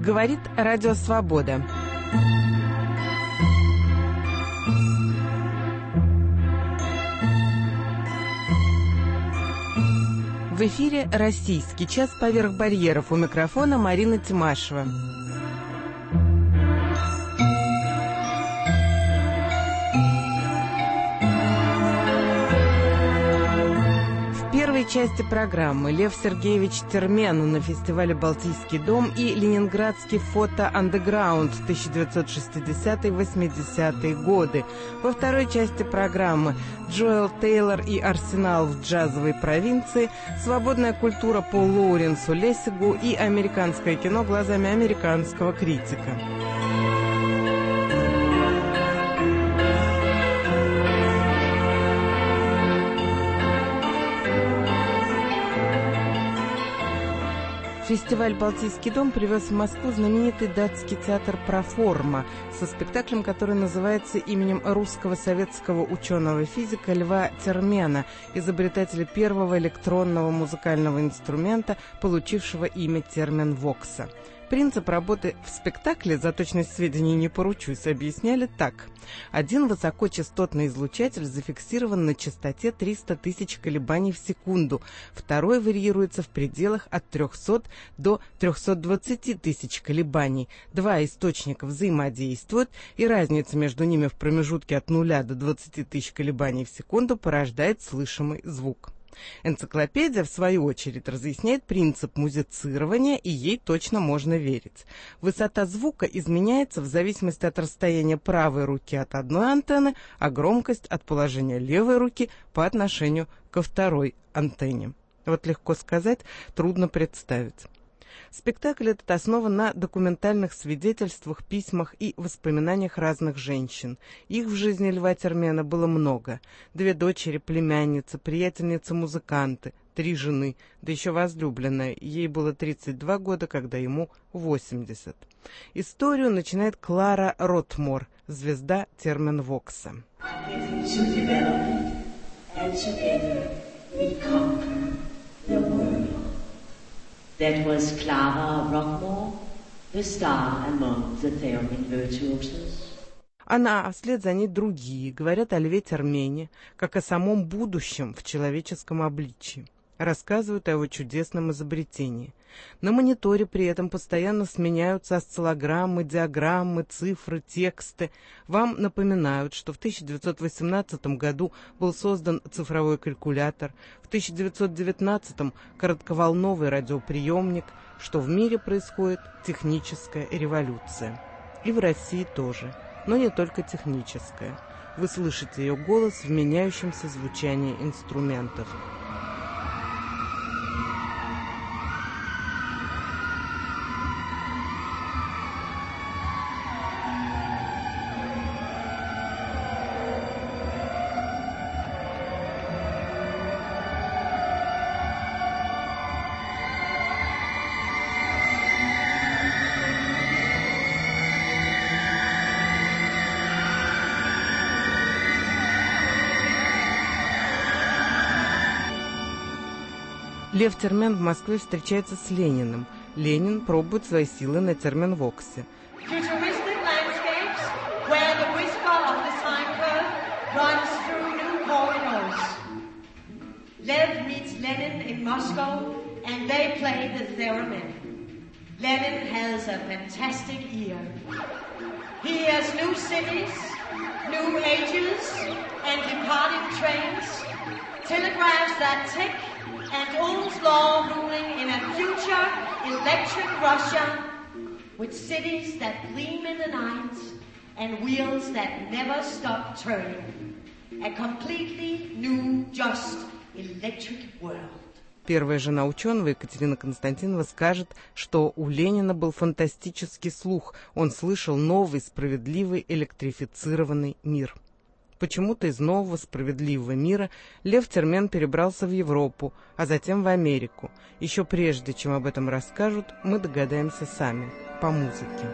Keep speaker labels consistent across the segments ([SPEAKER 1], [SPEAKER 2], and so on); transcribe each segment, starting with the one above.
[SPEAKER 1] Говорит Радио Свобода. В эфире «Российский час поверх барьеров». У микрофона Марина Тимашева. В первой части программы Лев Сергеевич Термен на фестивале «Балтийский дом» и ленинградский фото-андеграунд 1960-80-е годы. Во второй части программы Джоэл Тейлор и Арсенал в джазовой провинции, свободная культура по Лоуренсу Лессигу и американское кино глазами американского критика. Фестиваль «Балтийский дом» привез в Москву знаменитый датский театр «Проформа» со спектаклем, который называется именем русского советского ученого-физика Льва Термена, изобретателя первого электронного музыкального инструмента, получившего имя термен-вокса. Принцип работы в спектакле, за точность сведений не поручусь, объясняли так. Один высокочастотный излучатель зафиксирован на частоте 300 тысяч колебаний в секунду, второй варьируется в пределах от 300 до 320 тысяч колебаний. Два источника взаимодействуют, и разница между ними в промежутке от 0 до 20 тысяч колебаний в секунду порождает слышимый звук. Энциклопедия, в свою очередь, разъясняет принцип музицирования, и ей точно можно верить. Высота звука изменяется в зависимости от расстояния правой руки от одной антенны, а громкость от положения левой руки по отношению ко второй антенне. Вот легко сказать, трудно представить. Спектакль этот основан на документальных свидетельствах, письмах и воспоминаниях разных женщин. Их в жизни Льва Термена было много. 2 дочери, племянницы, приятельницы-музыканты, 3 жены, да еще возлюбленная. Ей было 32 года, когда ему 80. Историю начинает Клара Ротмор, звезда термен-вокса.
[SPEAKER 2] That was Clara Rockmore, the star among the theremin virtuosos.
[SPEAKER 1] Она, а вслед за ней другие, говорят о Льве Термене, как о самом будущем в человеческом обличии. Рассказывают о его чудесном изобретении. На мониторе при этом постоянно сменяются осциллограммы, диаграммы, цифры, тексты. Вам напоминают, что в 1918 году был создан цифровой калькулятор, в 1919 коротковолновый радиоприемник, что в мире происходит техническая революция. И в России тоже, но не только техническая. Вы слышите ее голос в меняющемся звучании инструментов. Лев Термен в Москве встречается с Лениным. Ленин пробует свои силы на термен-воксе.
[SPEAKER 2] Lev meets Lenin in Moscow, and they play the theremin. Lenin has a fantastic ear. He hears new cities, new ages, and departing trains, telegraphs that tick, and Ohm's law ruling in a future electric Russia with cities that gleam in the night and wheels that never stop turning. A completely new, just electric world.
[SPEAKER 1] Первая жена ученого, Екатерина Константинова, скажет, что у Ленина был фантастический слух. Он слышал новый, справедливый, электрифицированный мир. Почему-то из нового справедливого мира Лев Термен перебрался в Европу, а затем в Америку. Еще прежде, чем об этом расскажут, мы догадаемся сами, по музыке.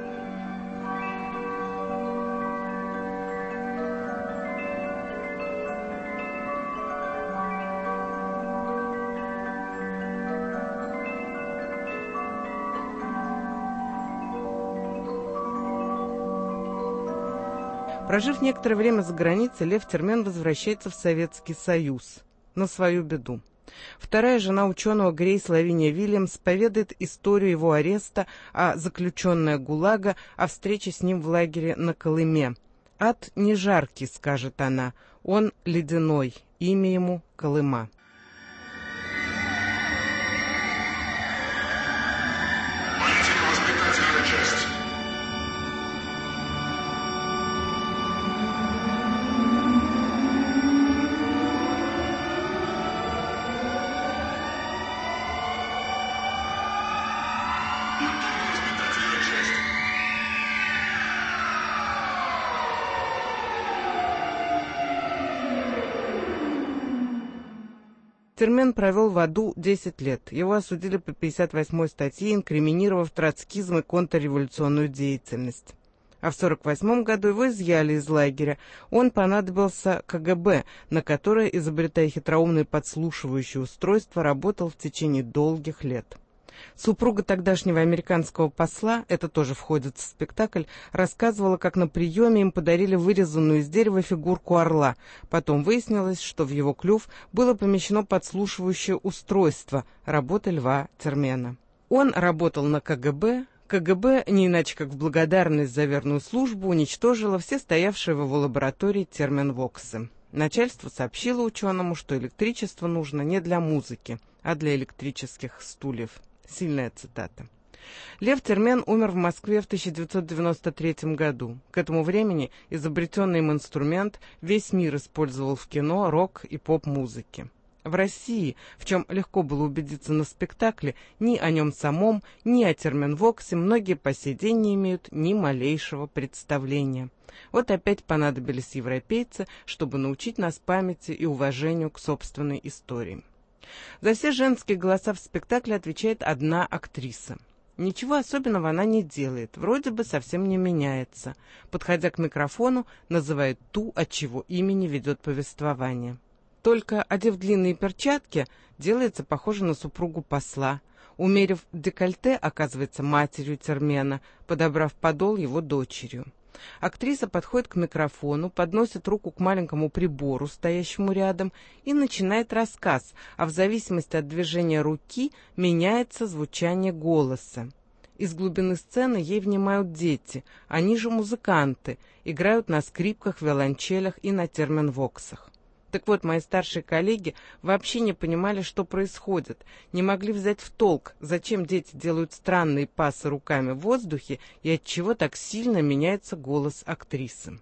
[SPEAKER 1] Прожив некоторое время за границей, Лев Термен возвращается в Советский Союз. На свою беду. Вторая жена ученого Грейс Лавиния Вильямс поведает историю его ареста, а заключенная ГУЛАГа о встрече с ним в лагере на Колыме. «Ад не жаркий», — скажет она, — «он ледяной, имя ему Колыма». Термен провел в аду 10 лет. Его осудили по 58-й статье, инкриминировав троцкизм и контрреволюционную деятельность. А в 1948 году его изъяли из лагеря. Он понадобился КГБ, на которое, изобретая хитроумные подслушивающие устройства, работал в течение долгих лет. Супруга тогдашнего американского посла, это тоже входит в спектакль, рассказывала, как на приеме им подарили вырезанную из дерева фигурку орла. Потом выяснилось, что в его клюв было помещено подслушивающее устройство, работа Льва Термена. Он работал на КГБ. КГБ, не иначе как в благодарность за верную службу, уничтожило все стоявшие в его лаборатории терменвоксы. Начальство сообщило ученому, что электричество нужно не для музыки, а для электрических стульев. Сильная цитата. Лев Термен умер в Москве в 1993 году. К этому времени изобретенный им инструмент весь мир использовал в кино, рок и поп-музыке. В России, в чем легко было убедиться на спектакле, ни о нем самом, ни о терменвоксе многие по сей день не имеют ни малейшего представления. Вот опять понадобились европейцы, чтобы научить нас памяти и уважению к собственной истории. За все женские голоса в спектакле отвечает одна актриса. Ничего особенного она не делает, вроде бы совсем не меняется. Подходя к микрофону, называет ту, от чего имени ведет повествование. Только, одев длинные перчатки, делается похожа на супругу посла. Умерив декольте, оказывается матерью Термена, подобрав подол его дочерью. Актриса подходит к микрофону, подносит руку к маленькому прибору, стоящему рядом, и начинает рассказ, а в зависимости от движения руки меняется звучание голоса. Из глубины сцены ей внимают дети, они же музыканты, играют на скрипках, виолончелях и на терменвоксах. Так вот, мои старшие коллеги вообще не понимали, что происходит, не могли взять в толк, зачем дети делают странные пасы руками в воздухе и отчего так сильно меняется голос актрисы.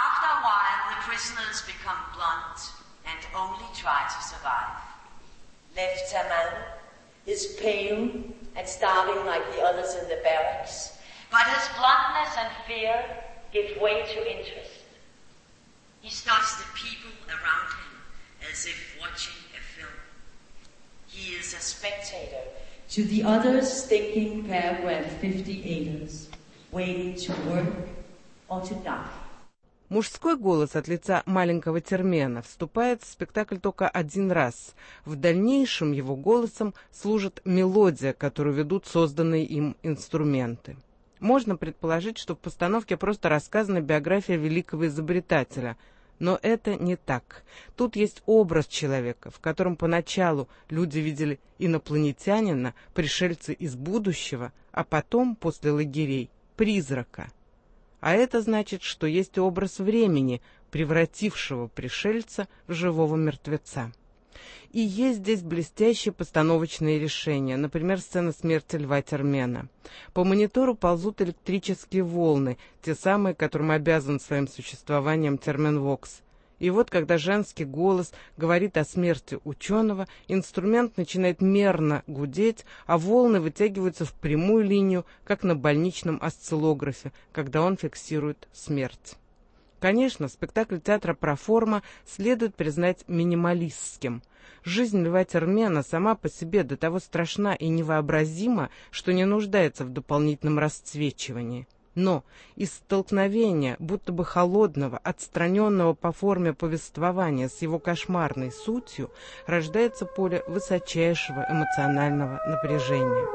[SPEAKER 2] He studies the people around him as if watching a film. He is a spectator to the others thinking paragraph 58ers, waiting to work or to die.
[SPEAKER 1] Мужской голос от лица маленького Термена вступает в спектакль только один раз. В дальнейшем его голосом служит мелодия, которую ведут созданные им инструменты. Можно предположить, что в постановке просто рассказана биография великого изобретателя, но это не так. Тут есть образ человека, в котором поначалу люди видели инопланетянина, пришельца из будущего, а потом, после лагерей, призрака. А это значит, что есть образ времени, превратившего пришельца в живого мертвеца. И есть здесь блестящие постановочные решения, например, сцена смерти Льва Термена. По монитору ползут электрические волны, те самые, которым обязан своим существованием терменвокс. И вот, когда женский голос говорит о смерти ученого, инструмент начинает мерно гудеть, а волны вытягиваются в прямую линию, как на больничном осциллографе, когда он фиксирует смерть. Конечно, спектакль театра «Проформа» следует признать минималистским. Жизнь Льва Термена сама по себе до того страшна и невообразима, что не нуждается в дополнительном расцвечивании. Но из столкновения, будто бы холодного, отстраненного по форме повествования с его кошмарной сутью, рождается поле высочайшего эмоционального напряжения.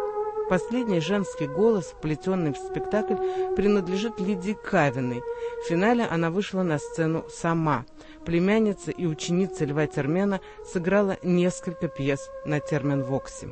[SPEAKER 1] Последний женский голос, вплетенный в спектакль, принадлежит Лидии Кавиной. В финале она вышла на сцену сама. Племянница и ученица Льва Термена сыграла несколько пьес на Терменвоксе.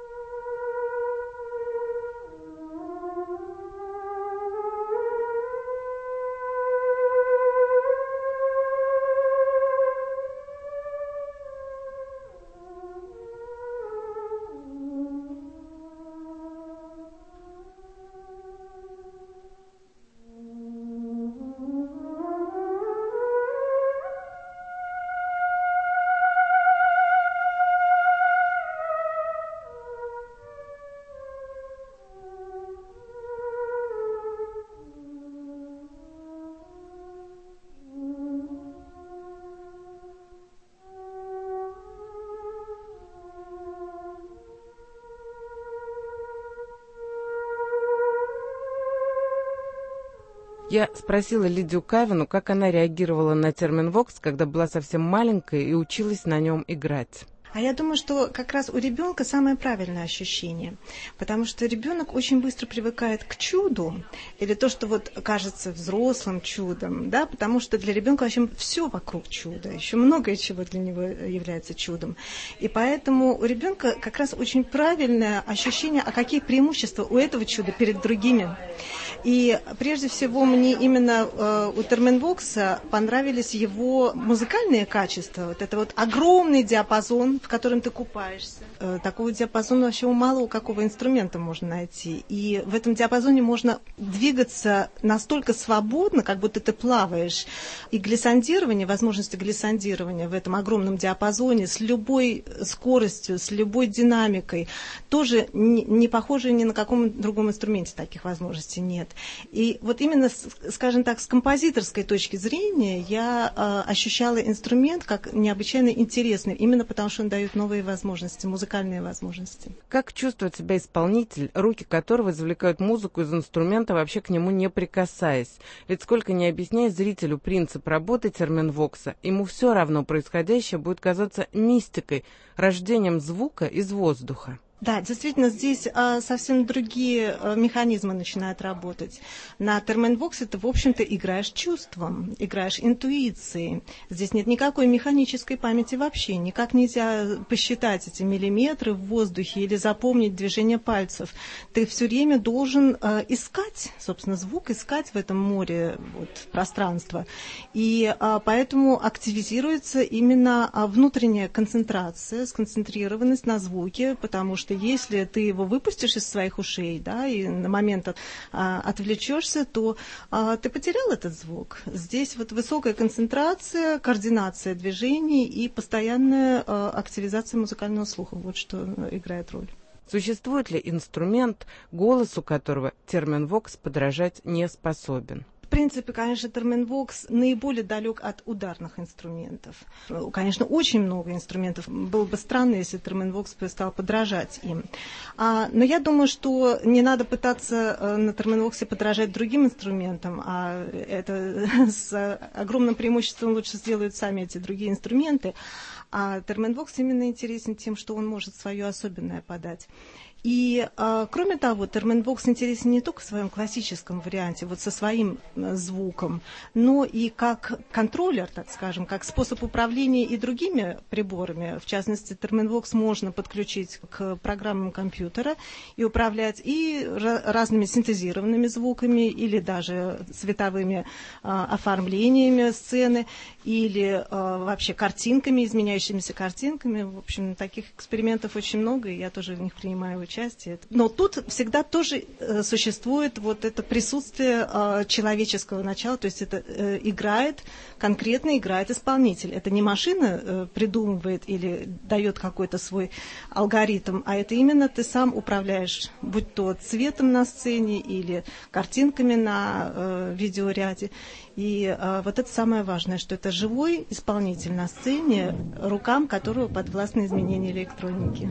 [SPEAKER 1] Я спросила Лидию Кавину, как она реагировала на Терменвокс, когда была совсем маленькая и училась на нем играть.
[SPEAKER 3] А я думаю, что как раз у ребенка самое правильное ощущение, потому что ребенок очень быстро привыкает к чуду, или то, что вот кажется взрослым чудом, да, потому что для ребенка вообще все вокруг чуда, еще многое чего для него является чудом. И поэтому у ребенка как раз очень правильное ощущение, а какие преимущества у этого чуда перед другими. И прежде всего мне именно у Терменвокса понравились его музыкальные качества, вот это вот огромный диапазон, в котором ты купаешься. Такого диапазона вообще мало у какого инструмента можно найти. И в этом диапазоне можно двигаться настолько свободно, как будто ты плаваешь. И глиссандирование, возможности глиссандирования в этом огромном диапазоне с любой скоростью, с любой динамикой, тоже не похоже ни на каком другом инструменте таких возможностей нет. И вот именно, скажем так, с композиторской точки зрения я ощущала инструмент как необычайно интересный, именно потому что он дает новые возможности, музыкальные возможности.
[SPEAKER 1] Как чувствует себя исполнитель, руки которого извлекают музыку из инструмента, вообще к нему не прикасаясь? Ведь сколько ни объясняй зрителю принцип работы Терменвокса, ему все равно происходящее будет казаться мистикой, рождением звука из воздуха.
[SPEAKER 3] Да, действительно, здесь совсем другие механизмы начинают работать. На Терменвоксе ты, в общем-то, играешь чувством, играешь интуицией. Здесь нет никакой механической памяти вообще. Никак нельзя посчитать эти миллиметры в воздухе или запомнить движение пальцев. Ты все время должен искать, собственно, звук, искать в этом море пространства. И поэтому активизируется именно внутренняя концентрация, сконцентрированность на звуке, потому что если ты его выпустишь из своих ушей, да, и на момент отвлечешься, то ты потерял этот звук. Здесь вот высокая концентрация, координация движений и постоянная активизация музыкального слуха. Вот что играет роль.
[SPEAKER 1] Существует ли инструмент, голосу которого Терменвокс подражать не способен?
[SPEAKER 3] В принципе, конечно, Терменвокс наиболее далек от ударных инструментов. Конечно, очень много инструментов. Было бы странно, если Терменвокс стал подражать им. Но я думаю, что не надо пытаться на Терменвоксе подражать другим инструментам, а это с огромным преимуществом лучше сделают сами эти другие инструменты. А Терменвокс именно интересен тем, что он может свое особенное подать. И, кроме того, Терменвокс интересен не только в своем классическом варианте, вот со своим звуком, но и как контроллер, так скажем, как способ управления и другими приборами. В частности, Терменвокс можно подключить к программам компьютера и управлять и разными синтезированными звуками, или даже цветовыми оформлениями сцены, или вообще картинками, изменяющимися картинками. В общем, таких экспериментов очень много, и я тоже в них принимаю участие. Но тут всегда тоже существует вот это присутствие человеческого начала, то есть это конкретно играет исполнитель. Это не машина придумывает или дает какой-то свой алгоритм, а это именно ты сам управляешь, будь то цветом на сцене или картинками на видеоряде. И вот это самое важное, что это живой исполнитель на сцене, рукам которого подвластны изменения электроники.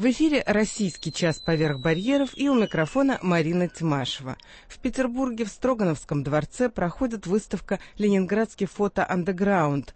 [SPEAKER 1] В эфире «Российский час поверх барьеров» и у микрофона Марина Тимашева. В Петербурге в Строгановском дворце проходит выставка «Ленинградский фото-андеграунд»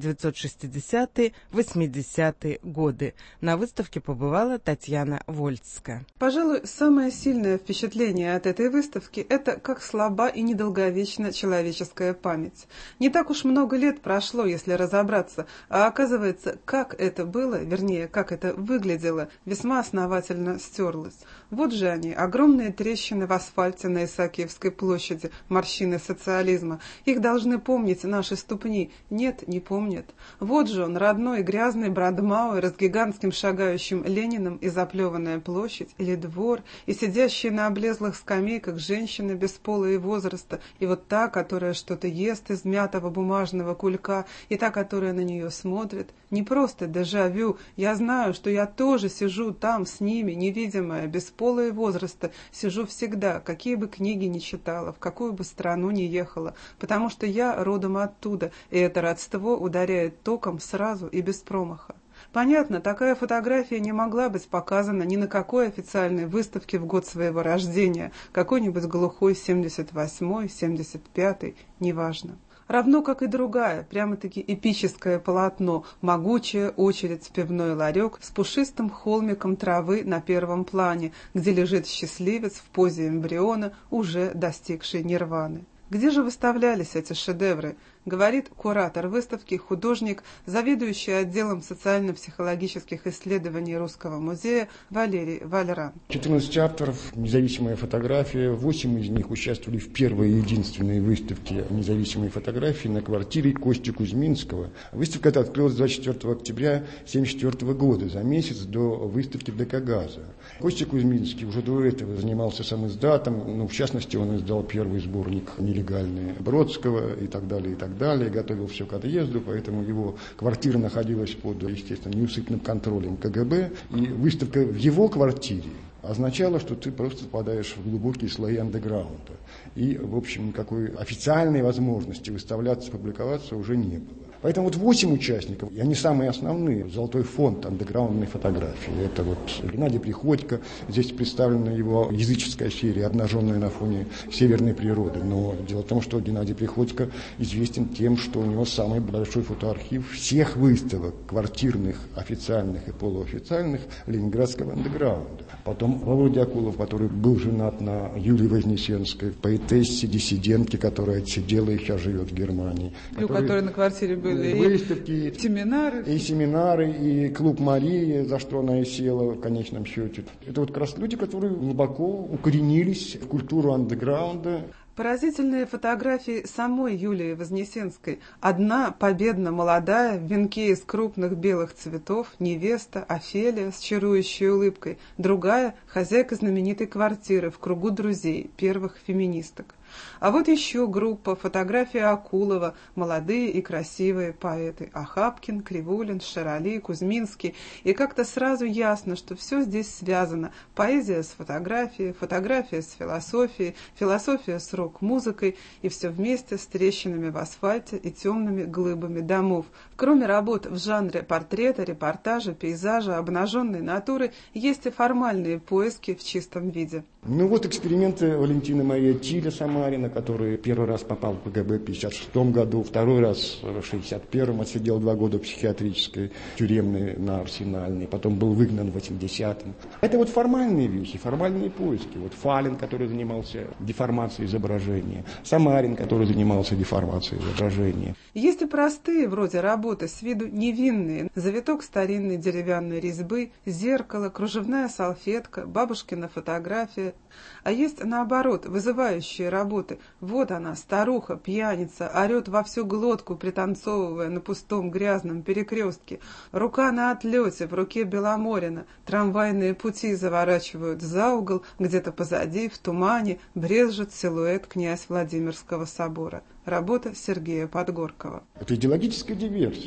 [SPEAKER 1] 1960-80-е годы. На выставке побывала Татьяна Вольцкая.
[SPEAKER 4] Пожалуй, самое сильное впечатление от этой выставки – это как слаба и недолговечна человеческая память. Не так уж много лет прошло, если разобраться, а оказывается, как это было, вернее, как это выглядело, весьма основательно стерлось. Вот же они, огромные трещины в асфальте на Исаакиевской площади, морщины социализма. Их должны помнить наши ступни. Нет, не помнят. Вот же он, родной грязный Брандмауэр с гигантским шагающим Лениным, и заплеванная площадь, или двор, и сидящие на облезлых скамейках женщины без пола и возраста, и вот та, которая что-то ест из мятого бумажного кулька, и та, которая на нее смотрит. Не просто дежавю. Я знаю, что я тоже сижу там с ними, невидимая, без пола и возраста, сижу всегда, какие бы книги ни читала, в какую бы страну ни ехала, потому что я родом оттуда, и это родство ударяет током сразу и без промаха. Понятно, такая фотография не могла быть показана ни на какой официальной выставке в год своего рождения, какой-нибудь глухой 78-й, 75-й, неважно. Равно как и другая, прямо-таки эпическое полотно, могучая очередь в пивной ларек с пушистым холмиком травы на первом плане, где лежит счастливец в позе эмбриона, уже достигший нирваны. Где же выставлялись эти шедевры? Говорит куратор выставки, художник, заведующий отделом социально-психологических исследований Русского музея Валерий Вальран.
[SPEAKER 5] 14 авторов, независимая фотография, 8 из них участвовали в первой и единственной выставке независимой фотографии на квартире Кости Кузьминского. Выставка эта открылась 24 октября 1974 года, за месяц до выставки в ДК «Газа». Костя Кузьминский уже до этого занимался самиздатом, в частности, он издал первый сборник нелегальный Бродского и так далее, готовил все к отъезду, поэтому его квартира находилась под, естественно, неусыпным контролем КГБ, и выставка в его квартире означало, что ты просто попадаешь в глубокие слои андеграунда. И, в общем, никакой официальной возможности выставляться, публиковаться уже не было. Поэтому вот 8 участников, и они самые основные, золотой фонд андеграундной фотографии. Это вот Геннадий Приходько, здесь представлена его языческая серия, обнаженная на фоне северной природы. Но дело в том, что Геннадий Приходько известен тем, что у него самый большой фотоархив всех выставок, квартирных, официальных и полуофициальных, ленинградского андеграунда. Потом Володя Акулов, который был женат на Юлии Вознесенской, поэтессе, диссидентке, которая отсидела и сейчас живет в Германии.
[SPEAKER 4] У которой на квартире были
[SPEAKER 5] выставки,
[SPEAKER 4] и семинары,
[SPEAKER 5] и клуб Марии, за что она и села в конечном счете. Это вот как раз люди, которые глубоко укоренились в культуру андеграунда.
[SPEAKER 4] Поразительные фотографии самой Юлии Вознесенской. Одна победно молодая, в венке из крупных белых цветов, невеста, Офелия с чарующей улыбкой. Другая – хозяйка знаменитой квартиры в кругу друзей, первых феминисток. А вот еще группа, фотографии Акулова, молодые и красивые поэты Охапкин, Кривулин, Широли, Кузьминский. И как-то сразу ясно, что все здесь связано. Поэзия с фотографией, фотография с философией, философия с рок-музыкой, и все вместе с трещинами в асфальте и темными глыбами домов. Кроме работ в жанре портрета, репортажа, пейзажа, обнаженной натуры, есть и формальные поиски в чистом виде.
[SPEAKER 5] Ну вот эксперименты Валентины Марии Тиля Самарина, который первый раз попал в КГБ в 1956 году, второй раз в 1961 отсидел 2 года в психиатрической, тюремной на Арсенальной, потом был выгнан в 80-м. Это вот формальные вещи, формальные поиски. Вот Фалин, который занимался деформацией изображения, Самарин, который занимался деформацией изображения.
[SPEAKER 4] Есть и простые вроде работы, с виду невинные. Завиток старинной деревянной резьбы, зеркало, кружевная салфетка, бабушкина фотография. А есть, наоборот, вызывающие работы. Вот она, старуха, пьяница, орет во всю глотку, пританцовывая на пустом грязном перекрестке. Рука на отлете, в руке Беломорина. Трамвайные пути заворачивают за угол, где-то позади, в тумане, брезжит силуэт князь Владимирского собора. Работа Сергея Подгоркова.
[SPEAKER 5] Это идеологическая диверсия.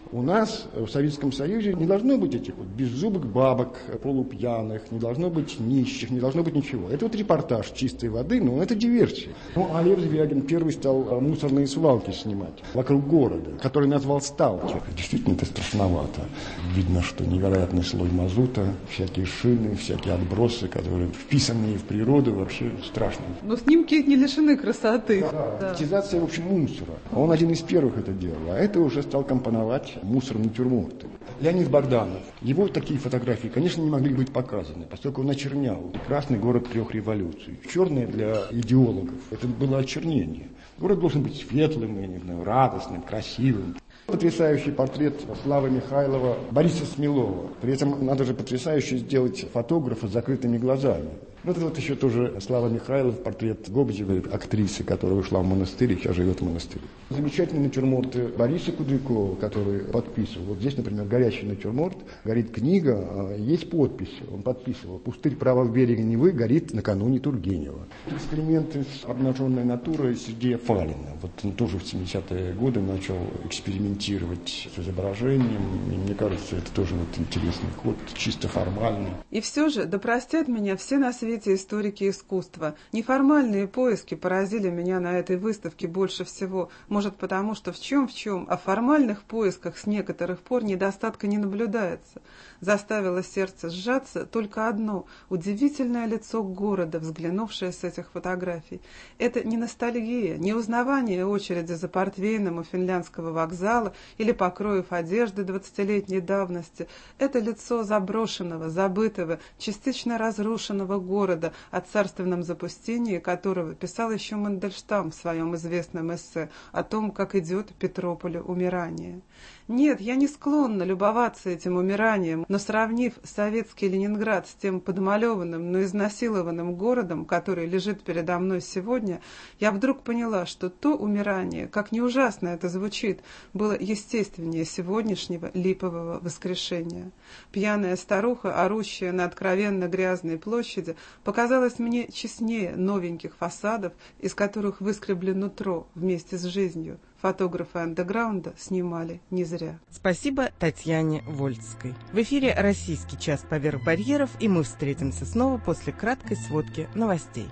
[SPEAKER 5] У нас в Советском Союзе не должно быть этих вот беззубых бабок, полупьяных, не должно быть нищих, не должно быть ничего. Это вот репортаж чистой воды, но это диверсия. А Лев Звягин первый стал мусорные свалки снимать вокруг города, который назвал «Сталкер». Действительно, это страшновато. Видно, что невероятный слой мазута, всякие шины, всякие отбросы, которые вписанные в природу, вообще страшно.
[SPEAKER 4] Но снимки не лишены красоты.
[SPEAKER 5] Да. Стилизация, в общем, мусора. Он один из первых это делал, а это уже стал компоновать мусорные натюрморты. Леонид Богданов. Его такие фотографии, конечно, не могли быть показаны, поскольку он очернял прекрасный город 3 революций. Черное для идеологов. Это было очернение. Город должен быть светлым, радостным, красивым. Потрясающий портрет Славы Михайлова, Бориса Смелова. При этом надо же потрясающе сделать фотографа с закрытыми глазами. Вот это вот еще тоже Слава Михайлов, портрет Гобзевой, актрисы, которая ушла в монастырь и сейчас живет в монастыре. Замечательный натюрморт Бориса Кудрякова, который подписывал. Вот здесь, например, горящий натюрморт, горит книга, есть подпись, он подписывал. «Пустырь правого берега Невы горит накануне Тургенева». Эксперименты с обнаженной натурой Сергея Фалина. Вот он тоже в 70-е годы начал экспериментировать с изображением. И мне кажется, это тоже вот интересный ход, чисто формальный.
[SPEAKER 4] И все же, да простят меня все на свете историки искусства. Неформальные поиски поразили меня на этой выставке больше всего. Может, потому что в чем, а в формальных поисках с некоторых пор недостатка не наблюдается. Заставило сердце сжаться только одно – удивительное лицо города, взглянувшее с этих фотографий. Это не ностальгия, не узнавание очереди за портвейном у финляндского вокзала или покроев одежды 20-летней давности. Это лицо заброшенного, забытого, частично разрушенного города, о царственном запустении которого писал еще Мандельштам в своем известном эссе о том, как идет Петрополю умирание. Нет, я не склонна любоваться этим умиранием, но сравнив советский Ленинград с тем подмалеванным, но изнасилованным городом, который лежит передо мной сегодня, я вдруг поняла, что то умирание, как ни ужасно это звучит, было естественнее сегодняшнего липового воскрешения. Пьяная старуха, орущая на откровенно грязной площади, показалась мне честнее новеньких фасадов, из которых выскребли нутро вместе с жизнью. Фотографы андеграунда снимали не зря.
[SPEAKER 1] Спасибо Татьяне Вольской. В эфире «Российский час поверх барьеров», и мы встретимся снова после краткой сводки новостей.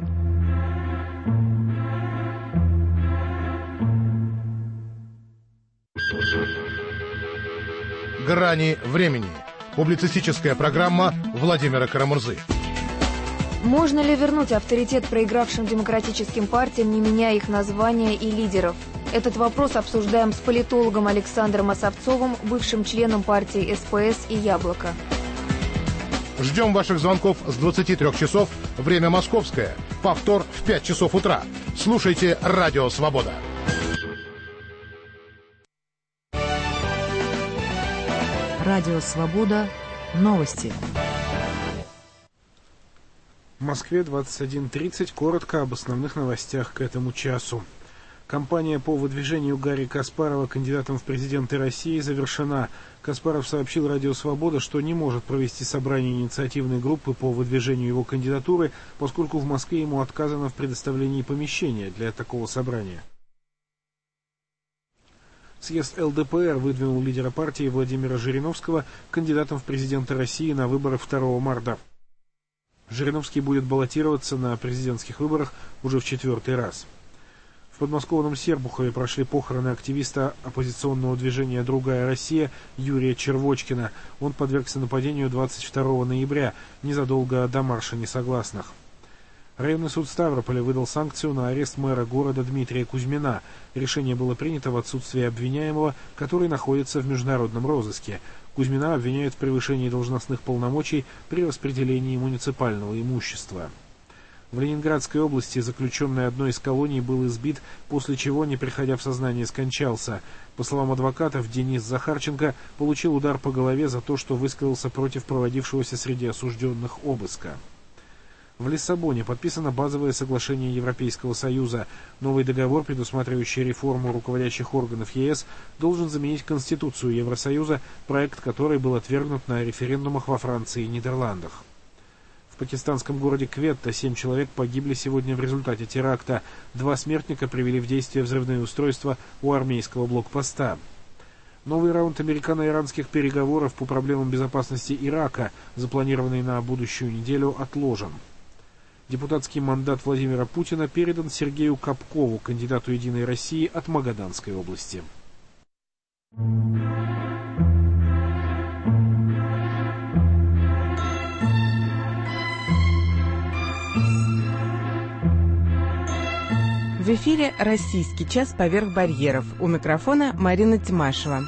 [SPEAKER 6] «Грани времени». Публицистическая программа Владимира Карамурзы.
[SPEAKER 7] Можно ли вернуть авторитет проигравшим демократическим партиям, не меняя их названия и лидеров? Этот вопрос обсуждаем с политологом Александром Осовцовым, бывшим членом партии СПС и «Яблоко».
[SPEAKER 6] Ждем ваших звонков с 23 часов, время московское. Повтор в 5 часов утра. Слушайте «Радио Свобода».
[SPEAKER 8] Радио Свобода. Новости.
[SPEAKER 9] В Москве 21:30. Коротко об основных новостях к этому часу. Кампания по выдвижению Гарри Каспарова кандидатом в президенты России завершена. Каспаров сообщил «Радио Свобода», что не может провести собрание инициативной группы по выдвижению его кандидатуры, поскольку в Москве ему отказано в предоставлении помещения для такого собрания. Съезд ЛДПР выдвинул лидера партии Владимира Жириновского кандидатом в президенты России на выборах 2 марта. Жириновский будет баллотироваться на президентских выборах уже в 4-й раз. В подмосковном Серпухове прошли похороны активиста оппозиционного движения «Другая Россия» Юрия Червочкина. Он подвергся нападению 22 ноября, незадолго до марша несогласных. Районный суд Ставрополя выдал санкцию на арест мэра города Дмитрия Кузьмина. Решение было принято в отсутствие обвиняемого, который находится в международном розыске. Кузьмина обвиняют в превышении должностных полномочий при распределении муниципального имущества. В Ленинградской области заключенный одной из колоний был избит, после чего, не приходя в сознание, скончался. По словам адвокатов, Денис Захарченко получил удар по голове за то, что высказался против проводившегося среди осужденных обыска. В Лиссабоне подписано базовое соглашение Европейского Союза. Новый договор, предусматривающий реформу руководящих органов ЕС, должен заменить Конституцию Евросоюза, проект которой был отвергнут на референдумах во Франции и Нидерландах. В пакистанском городе Кветта 7 человек погибли сегодня в результате теракта. 2 смертника привели в действие взрывные устройства у армейского блокпоста. Новый раунд американо-иранских переговоров по проблемам безопасности Ирака, запланированный на будущую неделю, отложен. Депутатский мандат Владимира Путина передан Сергею Капкову, кандидату «Единой России» от Магаданской области.
[SPEAKER 1] В эфире «Российский час поверх барьеров». У микрофона Марина Тимашева.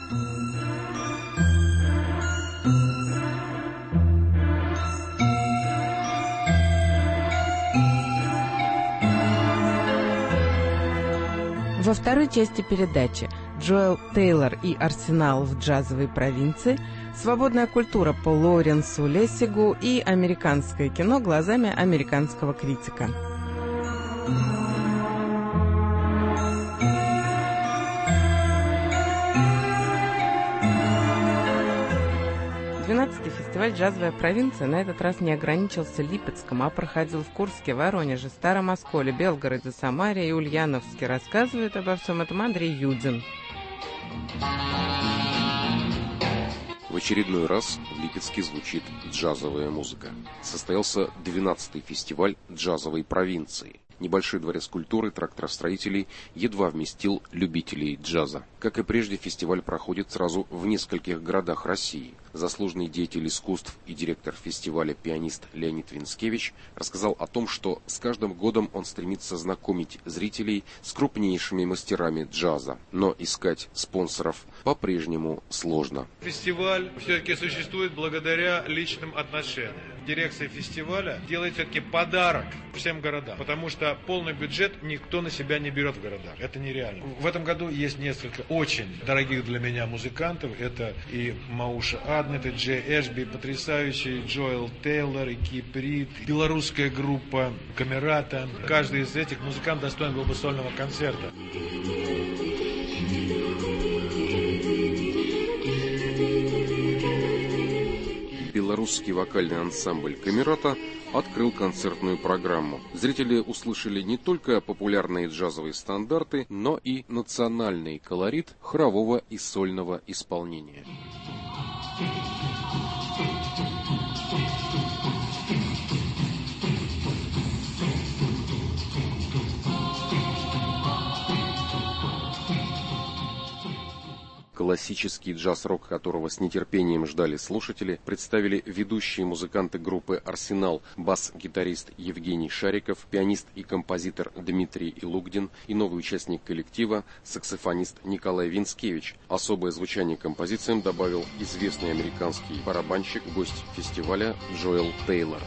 [SPEAKER 1] Во второй части передачи Джоэл Тейлор и Арсенал в джазовой провинции, свободная культура по Лоуренсу Лессигу и американское кино глазами американского критика. 12-й фестиваль «Джазовая провинция» на этот раз не ограничился Липецком, а проходил в Курске, Воронеже, Старом Осколе, Белгороде, Самаре и Ульяновске. Рассказывает обо всем этом Андрей Юдин.
[SPEAKER 10] В очередной раз в Липецке звучит джазовая музыка. Состоялся 12-й фестиваль джазовой провинции. Небольшой дворец культуры тракторостроителей едва вместил любителей джаза. Как и прежде, фестиваль проходит сразу в нескольких городах России. Заслуженный деятель искусств и директор фестиваля пианист Леонид Винскевич рассказал о том, что с каждым годом он стремится знакомить зрителей с крупнейшими мастерами джаза. Но искать спонсоров по-прежнему сложно.
[SPEAKER 11] Фестиваль все-таки существует благодаря личным отношениям. Дирекция фестиваля делает все-таки подарок всем городам, потому что полный бюджет никто на себя не берет в городах. Это нереально. В этом году есть несколько очень дорогих для меня музыкантов. Это и Мауша Аднет, и Джей Эшби, потрясающий Джоэл Тейлор, и Кип Рид, белорусская группа Камерата. Каждый из этих музыкантов достоин был бы сольного концерта.
[SPEAKER 10] Белорусский вокальный ансамбль «Камерата» открыл концертную программу. Зрители услышали не только популярные джазовые стандарты, но и национальный колорит хорового и сольного исполнения. Классический джаз-рок, которого с нетерпением ждали слушатели, представили ведущие музыканты группы «Арсенал», бас-гитарист Евгений Шариков, пианист и композитор Дмитрий Илугдин и новый участник коллектива, саксофонист Николай Винскевич. Особое звучание композициям добавил известный американский барабанщик, гость фестиваля Джоэл Тейлор.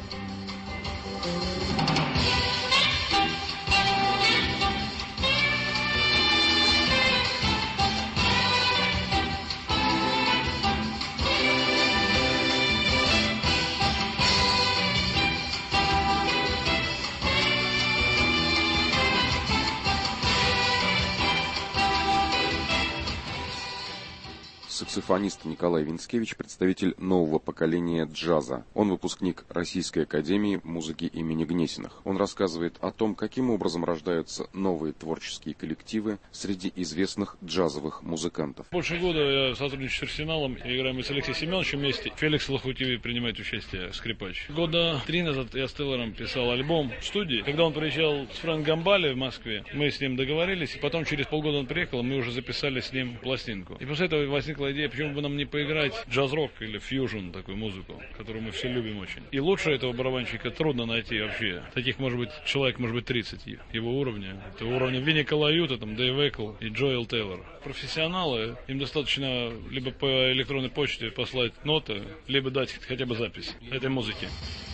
[SPEAKER 10] Саксофонист Николай Винскевич – представитель нового поколения джаза. Он выпускник Российской академии музыки имени Гнесиных. Он рассказывает о том, каким образом рождаются новые творческие коллективы среди известных джазовых музыкантов.
[SPEAKER 12] Больше года я сотрудничаю с «Арсеналом», играем с Алексеем Семеновичем вместе. Феликс Лохутиви принимает участие, скрипач. Года 3 назад я с Тейлором писал альбом в студии. Когда он приезжал с Фрэнк Гамбали в Москве, мы с ним договорились, и потом через полгода он приехал, и мы уже записали с ним пластинку. И после этого возникла идея, почему бы нам не поиграть джаз-рок или фьюжн, такую музыку, которую мы все любим очень. И лучше этого барабанщика трудно найти вообще. Таких, может быть, человек, может быть, 30 его уровня. Это уровня Винни Калаюта, там, Дэйв Экл и Джоэл Тейлор. Профессионалы, им достаточно либо по электронной почте послать ноты, либо дать хотя бы запись этой музыки.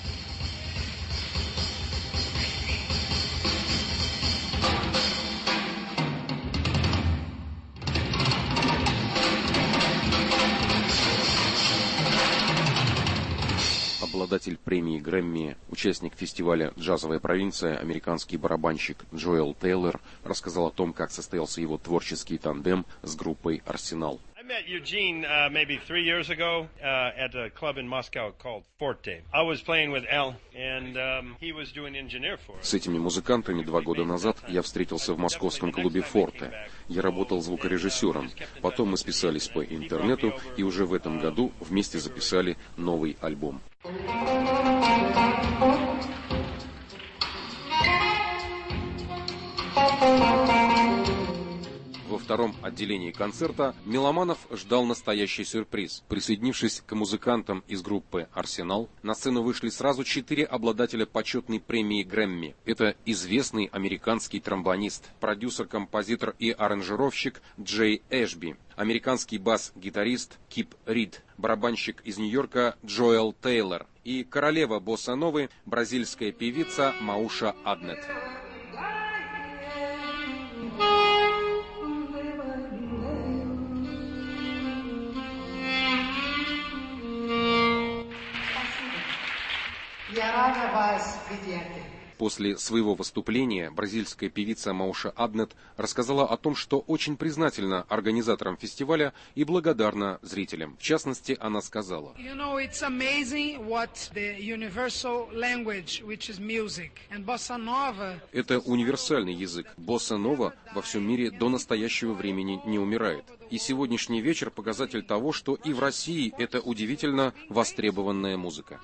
[SPEAKER 10] Обладатель премии Грэмми, участник фестиваля «Джазовая провинция», американский барабанщик Джоэл Тейлор рассказал о том, как состоялся его творческий тандем с группой «Арсенал».
[SPEAKER 13] met Eugene maybe 3 years ago at a club in Moscow called Forte. I was playing with Al, and he was doing engineer for us.
[SPEAKER 10] С этими музыкантами 2 года назад я встретился в московском клубе «Форте». Я работал звукорежиссером. Потом мы списались по интернету и уже в этом году вместе записали новый альбом. Во втором отделении концерта меломанов ждал настоящий сюрприз. Присоединившись к музыкантам из группы «Арсенал», на сцену вышли сразу 4 обладателя почетной премии Грэмми. Это известный американский тромбонист, продюсер, композитор и аранжировщик Джей Эшби, американский бас-гитарист Кип Рид, барабанщик из Нью-Йорка Джоэл Тейлор и королева босса-новы бразильская певица Мауша Аднет. После своего выступления бразильская певица Мауша Аднет рассказала о том, что очень признательна организаторам фестиваля и благодарна зрителям. В частности, она сказала: это универсальный язык. Босса-нова во всем мире до настоящего времени не умирает. И сегодняшний вечер показатель того, что и в России это удивительно востребованная музыка.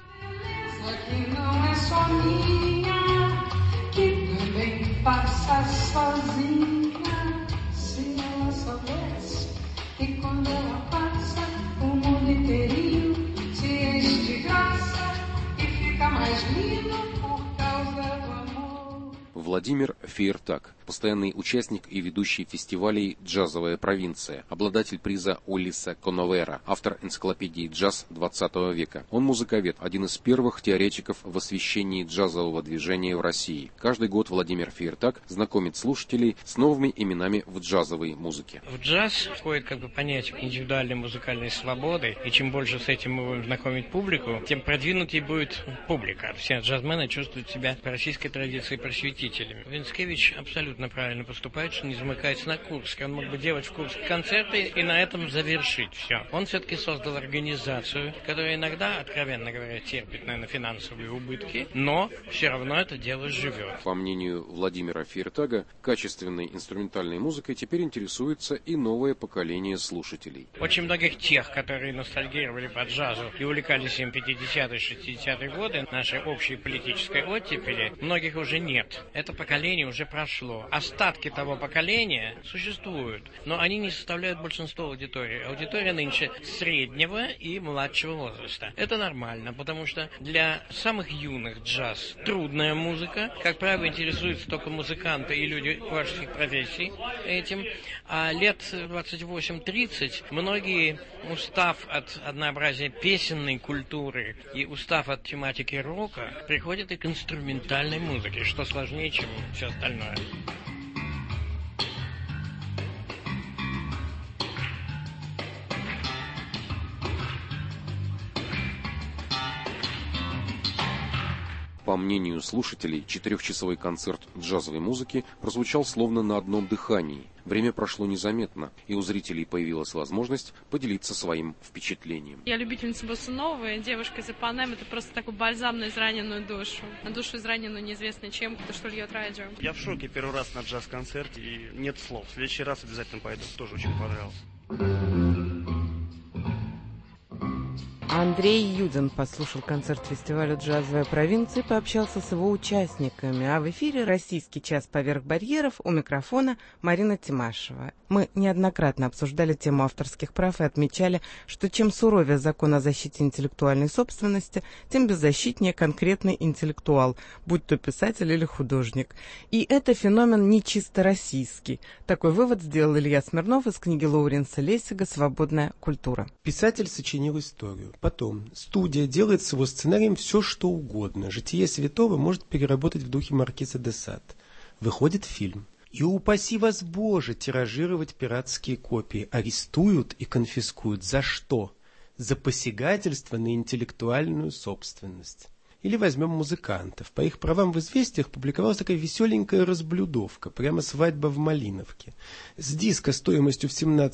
[SPEAKER 10] Владимир Фейертак, постоянный участник и ведущий фестивалей «Джазовая провинция», обладатель приза Улиса Коновера, автор энциклопедии «Джаз 20 века». Он музыковед, один из первых теоретиков в освещении джазового движения в России. Каждый год Владимир Фейертак знакомит слушателей с новыми именами в джазовой музыке.
[SPEAKER 14] В джаз входит понятие индивидуальной музыкальной свободы, и чем больше с этим мы будем знакомить публику, тем продвинутей будет публика. Все джазмены чувствуют себя по российской традиции просветителями. Винскевич абсолютно правильно поступает, что не замыкается на Курске. Он мог бы делать в Курске концерты и на этом завершить все. Он все-таки создал организацию, которая иногда, откровенно говоря, терпит, наверное, финансовые убытки, но все равно это дело живет.
[SPEAKER 10] По мнению Владимира Фейертага, качественной инструментальной музыкой теперь интересуется и новое поколение слушателей.
[SPEAKER 14] Очень многих тех, которые ностальгировали по джазу и увлекались им 50-е, 60-е годы, нашей общей политической оттепели, многих уже нет. Это поколение уже прошло. Остатки того поколения существуют, но они не составляют большинство аудитории. Аудитория нынче среднего и младшего возраста. Это нормально, потому что для самых юных джаз трудная музыка. Как правило, интересуются только музыканты и люди творческих профессий этим. А лет 28-30 многие, устав от однообразия песенной культуры и устав от тематики рока, приходят и к инструментальной музыке, что сложнее, чем все остальное.
[SPEAKER 10] По мнению слушателей, 4-часовой концерт джазовой музыки прозвучал словно на одном дыхании. Время прошло незаметно, и у зрителей появилась возможность поделиться своим впечатлением.
[SPEAKER 15] Я любительница босса-новой, девушка из Ипанемы, это просто такой бальзам на израненную душу. На душу израненную неизвестно чем, то, что льет радио.
[SPEAKER 16] Я в шоке первый раз на джаз-концерте, и нет слов. В следующий раз обязательно пойду, тоже очень понравился.
[SPEAKER 1] Андрей Юдин послушал концерт фестиваля «Джазовая провинция» и пообщался с его участниками. А в эфире «Российский час поверх барьеров», у микрофона Марина Тимашева. Мы неоднократно обсуждали тему авторских прав и отмечали, что чем суровее закон о защите интеллектуальной собственности, тем беззащитнее конкретный интеллектуал, будь то писатель или художник. И это феномен не чисто российский. Такой вывод сделал Илья Смирнов из книги Лоуренса Лессига «Свободная культура».
[SPEAKER 17] Писатель сочинил историю. Потом студия делает с его сценарием все, что угодно. «Житие святого» может переработать в духе Маркиза де Сад. Выходит фильм. И упаси вас, Боже, тиражировать пиратские копии. Арестуют и конфискуют. За что? За посягательство на интеллектуальную собственность. Или возьмем музыкантов. По их правам в «Известиях» публиковалась такая веселенькая разблюдовка, прямо свадьба в Малиновке. С диска стоимостью в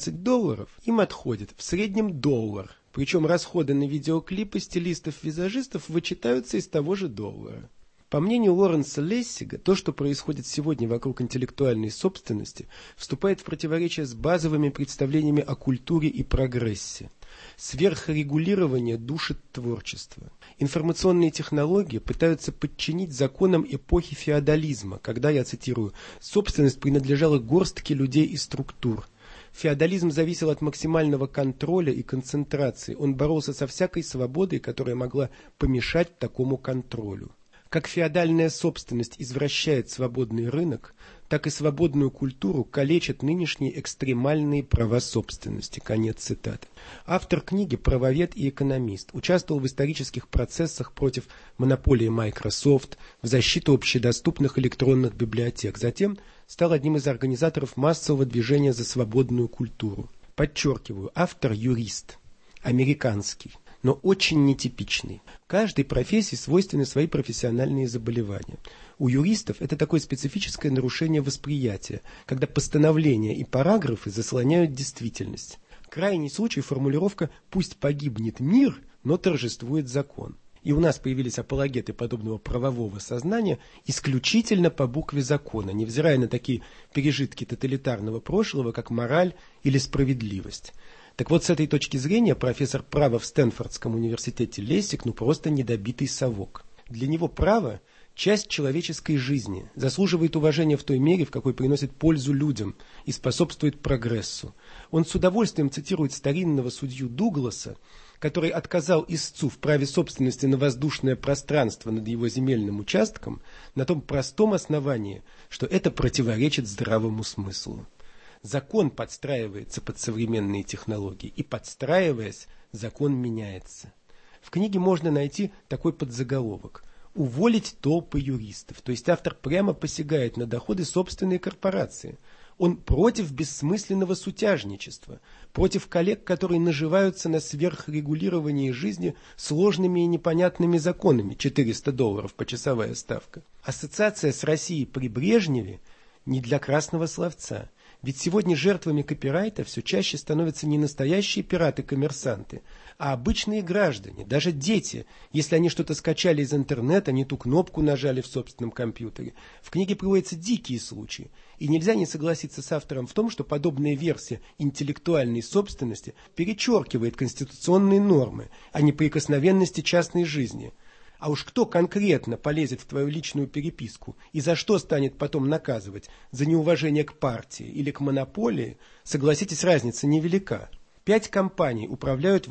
[SPEAKER 17] $17 им отходит в среднем $1. Причем расходы на видеоклипы стилистов-визажистов вычитаются из того же $1. По мнению Лоренса Лессига, то, что происходит сегодня вокруг интеллектуальной собственности, вступает в противоречие с базовыми представлениями о культуре и прогрессе. Сверхрегулирование душит творчество. Информационные технологии пытаются подчинить законам эпохи феодализма, когда, я цитирую, «собственность принадлежала горстке людей и структур». Феодализм зависел от максимального контроля и концентрации. Он боролся со всякой свободой, которая могла помешать такому контролю. Как феодальная собственность извращает свободный рынок, так и свободную культуру калечат нынешние экстремальные права собственности. Конец цитаты. Автор книги – правовед и экономист. Участвовал в исторических процессах против монополии Microsoft, в защиту общедоступных электронных библиотек. Затем стал одним из организаторов массового движения за свободную культуру. Подчеркиваю, автор – юрист, американский, но очень нетипичный. Каждой профессии свойственны свои профессиональные заболевания. У юристов это такое специфическое нарушение восприятия, когда постановления и параграфы заслоняют действительность. Крайний случай — формулировка «пусть погибнет мир, но торжествует закон». И у нас появились апологеты подобного правового сознания исключительно по букве закона, невзирая на такие пережитки тоталитарного прошлого, как мораль или справедливость. Так вот, с этой точки зрения профессор права в Стэнфордском университете Лессиг просто недобитый совок. Для него право – часть человеческой жизни, заслуживает уважения в той мере, в какой приносит пользу людям и способствует прогрессу. Он с удовольствием цитирует старинного судью Дугласа, который отказал истцу в праве собственности на воздушное пространство над его земельным участком на том простом основании, что это противоречит здравому смыслу. Закон подстраивается под современные технологии, и, подстраиваясь, закон меняется. В книге можно найти такой подзаголовок «Уволить толпы юристов», то есть автор прямо посягает на доходы собственной корпорации. Он против бессмысленного сутяжничества, против коллег, которые наживаются на сверхрегулировании жизни сложными и непонятными законами, $400 почасовая ставка. Ассоциация с Россией при Брежневе не для красного словца. Ведь сегодня жертвами копирайта все чаще становятся не настоящие пираты-коммерсанты, а обычные граждане, даже дети, если они что-то скачали из интернета, не ту кнопку нажали в собственном компьютере. В книге приводятся дикие случаи, и нельзя не согласиться с автором в том, что подобная версия интеллектуальной собственности перечеркивает конституционные нормы о неприкосновенности частной жизни. А уж кто конкретно полезет в твою личную переписку и за что станет потом наказывать? За неуважение к партии или к монополии? Согласитесь, разница невелика. 5 компаний управляют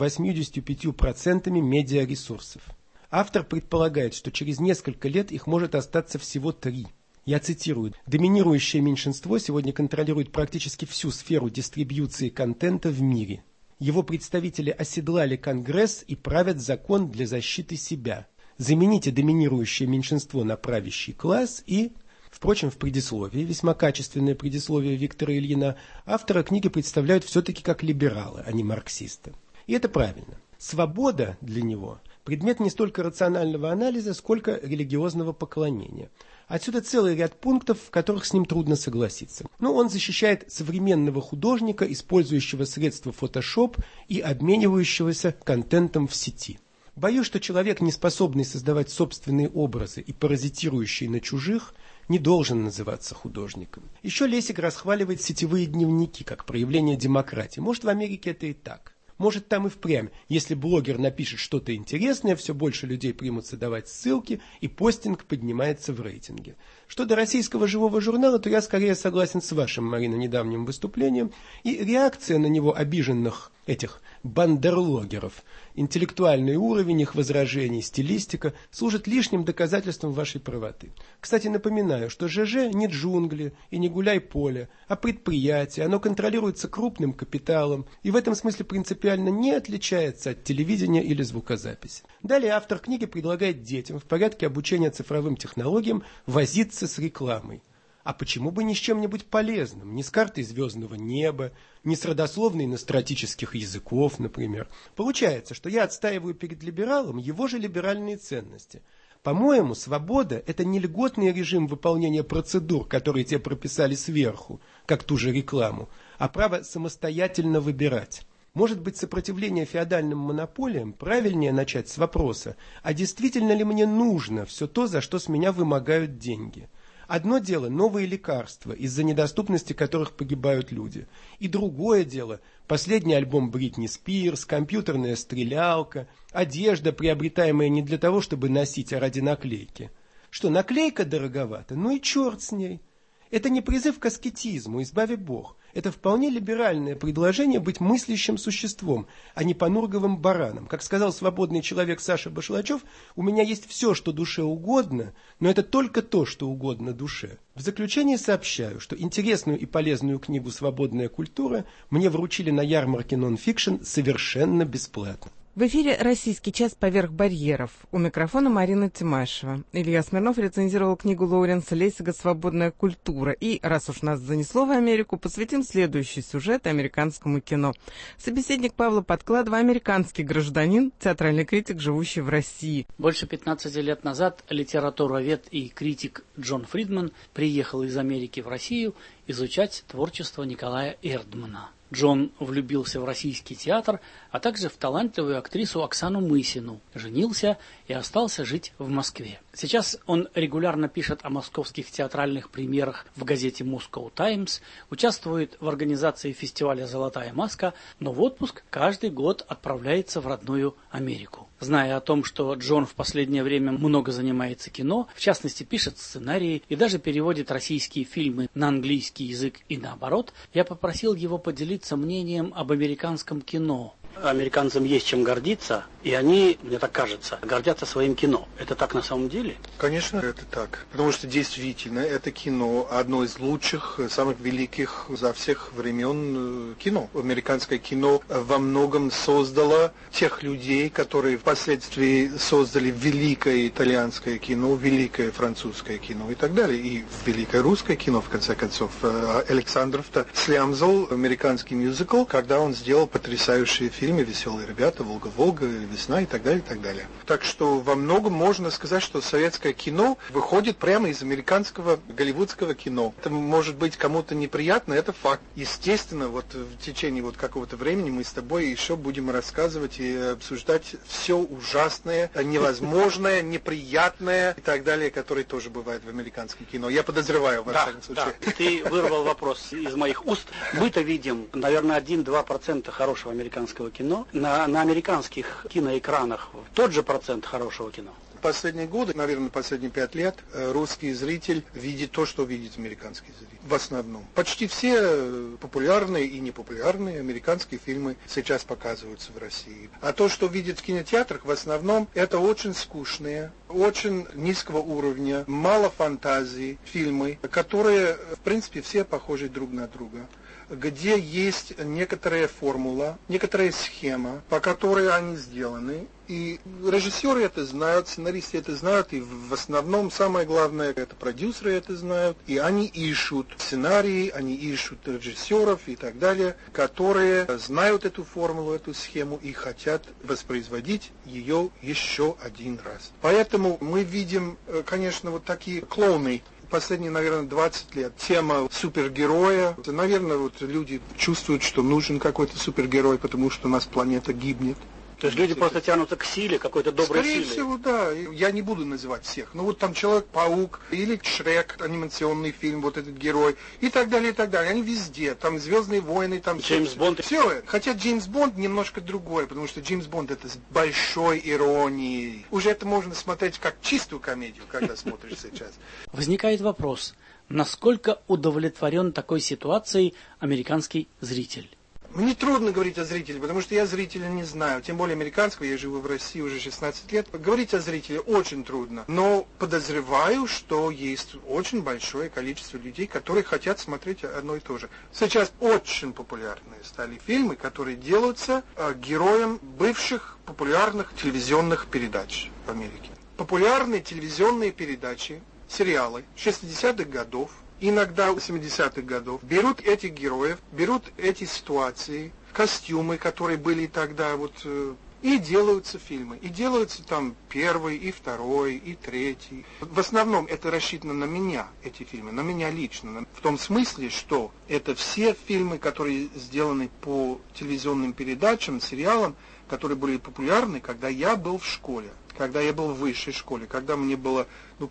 [SPEAKER 17] 85% медиаресурсов. Автор предполагает, что через несколько лет их может остаться всего 3. Я цитирую. «Доминирующее меньшинство сегодня контролирует практически всю сферу дистрибьюции контента в мире. Его представители оседлали Конгресс и правят закон для защиты себя. Замените доминирующее меньшинство на правящий класс и...» Впрочем, в предисловии, весьма качественное предисловие Виктора Ильина, автора книги представляют все-таки как либерала, а не марксиста. И это правильно. Свобода для него – предмет не столько рационального анализа, сколько религиозного поклонения. Отсюда целый ряд пунктов, в которых с ним трудно согласиться. Но он защищает современного художника, использующего средства Photoshop и обменивающегося контентом в сети. Боюсь, что человек, не способный создавать собственные образы и паразитирующий на чужих, не должен называться художником. Еще Лессиг расхваливает сетевые дневники как проявление демократии. Может, в Америке это и так. Может, там и впрямь, если блогер напишет что-то интересное, все больше людей примутся давать ссылки, и постинг поднимается в рейтинге. Что до российского живого журнала, то я скорее согласен с вашим, Марина, недавним выступлением, и реакция на него обиженных этих бандерлогеров, интеллектуальный уровень их возражений, стилистика служат лишним доказательством вашей правоты. Кстати, напоминаю, что ЖЖ не джунгли и не гуляй-поле, а предприятие, оно контролируется крупным капиталом и в этом смысле принципиально не отличается от телевидения или звукозаписи. Далее автор книги предлагает детям в порядке обучения цифровым технологиям возиться с рекламой. А почему бы ни с чем-нибудь полезным, не с картой звездного неба, не с родословной иностратических языков, например. Получается, что я отстаиваю перед либералом его же либеральные ценности. По-моему, свобода – это не льготный режим выполнения процедур, которые тебе прописали сверху, как ту же рекламу, а право самостоятельно выбирать. Может быть, сопротивление феодальным монополиям правильнее начать с вопроса, а действительно ли мне нужно все то, за что с меня вымогают деньги? Одно дело – новые лекарства, из-за недоступности которых погибают люди. И другое дело – последний альбом Бритни Спирс, компьютерная стрелялка, одежда, приобретаемая не для того, чтобы носить, а ради наклейки. Что, наклейка дороговата? Ну и черт с ней. Это не призыв к аскетизму, избави Бог. Это вполне либеральное предложение быть мыслящим существом, а не понурговым бараном. Как сказал свободный человек Саша Башлачев, у меня есть все, что душе угодно, но это только то, что угодно душе. В заключение сообщаю, что интересную и полезную книгу «Свободная культура» мне вручили на ярмарке «Нонфикшн» совершенно бесплатно.
[SPEAKER 1] В эфире «Российский час поверх барьеров». У микрофона Марина Тимашева. Илья Смирнов рецензировал книгу Лоуренса Лессига «Свободная культура». И, раз уж нас занесло в Америку, посвятим следующий сюжет американскому кино. Собеседник Павла Подкладова – американский гражданин, театральный критик, живущий в России.
[SPEAKER 18] Больше 15 лет назад литературовед и критик Джон Фридман приехал из Америки в Россию изучать творчество Николая Эрдмана. Джон влюбился в российский театр, а также в талантливую актрису Оксану Мысину, женился и остался жить в Москве. Сейчас он регулярно пишет о московских театральных премьерах в газете Moscow Times, участвует в организации фестиваля «Золотая маска», но в отпуск каждый год отправляется в родную Америку. Зная о том, что Джон в последнее время много занимается кино, в частности пишет сценарии и даже переводит российские фильмы на английский язык и наоборот, я попросил его поделиться мнением об американском кино. Американцам есть чем гордиться, и они, мне так кажется, гордятся своим кино. Это так на самом деле?
[SPEAKER 19] Конечно, это так. Потому что действительно это кино одно из лучших, самых великих за всех времен кино. Американское кино во многом создало тех людей, которые впоследствии создали великое итальянское кино, великое французское кино и так далее. И великое русское кино, в конце концов. Александров-то слямзал американский мюзикл, когда он сделал потрясающие фильмы «Веселые ребята», «Волга-Волга», «Весна» и так далее, и так далее. Так что во многом можно сказать, что советское кино выходит прямо из американского голливудского кино. Это может быть кому-то неприятно, это факт. Естественно, вот в течение вот какого-то времени мы с тобой еще будем рассказывать и обсуждать все ужасное, невозможное, неприятное и так далее, которое тоже бывает в американском кино. Я подозреваю, во всяком случае.
[SPEAKER 18] Да, ты вырвал вопрос из моих уст. Мы-то видим, наверное, 1-2% хорошего американского кино. На американских киноэкранах тот же процент хорошего кино.
[SPEAKER 19] Последние годы, наверное, последние 5 лет, русский зритель видит то, что видит американский зритель. В основном. Почти все популярные и непопулярные американские фильмы сейчас показываются в России. А то, что видят в кинотеатрах, в основном, это очень скучные, очень низкого уровня, мало фантазии фильмы, которые, в принципе, все похожи друг на друга, где есть некоторая формула, некоторая схема, по которой они сделаны. И режиссеры это знают, сценаристы это знают, и в основном самое главное, это продюсеры это знают, и они ищут сценарии, они ищут режиссеров и так далее, которые знают эту формулу, эту схему и хотят воспроизводить ее еще один раз. Поэтому мы видим, конечно, вот такие клоуны. Последние, наверное, 20 лет тема супергероя. Наверное, вот люди чувствуют, что нужен какой-то супергерой, потому что у нас планета гибнет.
[SPEAKER 18] То есть люди просто тянутся к силе, какой-то доброй силе.
[SPEAKER 19] Скорее всего, да. Я не буду называть всех. Ну вот там Человек-паук или Шрек, анимационный фильм, вот этот герой, и так далее, и так далее. Они везде. Там Звездные войны, там
[SPEAKER 18] Джеймс Бонд.
[SPEAKER 19] Все. Хотя Джеймс Бонд немножко другой, потому что Джеймс Бонд это с большой иронией. Уже это можно смотреть как чистую комедию, когда смотришь сейчас.
[SPEAKER 18] Возникает вопрос, насколько удовлетворен такой ситуацией американский зритель?
[SPEAKER 19] Мне трудно говорить о зрителе, потому что я зрителя не знаю. Тем более американского, я живу в России уже 16 лет. Говорить о зрителе очень трудно. Но подозреваю, что есть очень большое количество людей, которые хотят смотреть одно и то же. Сейчас очень популярные стали фильмы, которые делаются героем бывших популярных телевизионных передач в Америке. Популярные телевизионные передачи, сериалы 60-х годов, иногда 70-х годов, берут этих героев, берут эти ситуации, костюмы, которые были тогда вот И делаются фильмы. И делаются там первый, и второй, и третий. В основном это рассчитано на меня, эти фильмы, на меня лично. В том смысле, что это все фильмы, которые сделаны по телевизионным передачам, сериалам, которые были популярны, когда я был в школе, когда я был в высшей школе, когда мне было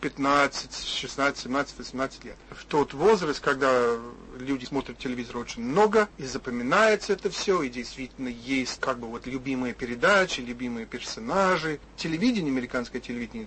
[SPEAKER 19] 15, 16, 17, 18 лет. В тот возраст, когда люди смотрят телевизор очень много, и запоминается это все, и действительно есть как бы вот любимые передачи, любимые персонажи. Телевидение, американское телевидение,